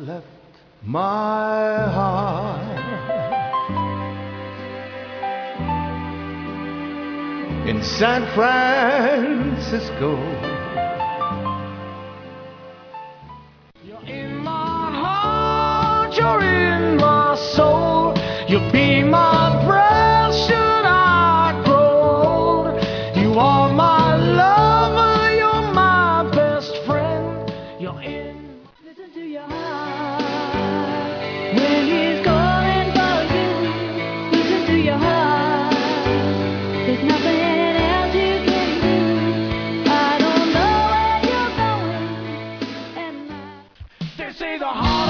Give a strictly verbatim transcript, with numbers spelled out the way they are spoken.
left my heart in San Francisco. You're in my heart, you're in my soul. You'll be my breath should I grow old. You are my lover, you're my best friend. You're in. Listen to your heart when he's calling for you. Listen to your heart. There's nothing else you can do. I don't know where you're going, and I... They say the heart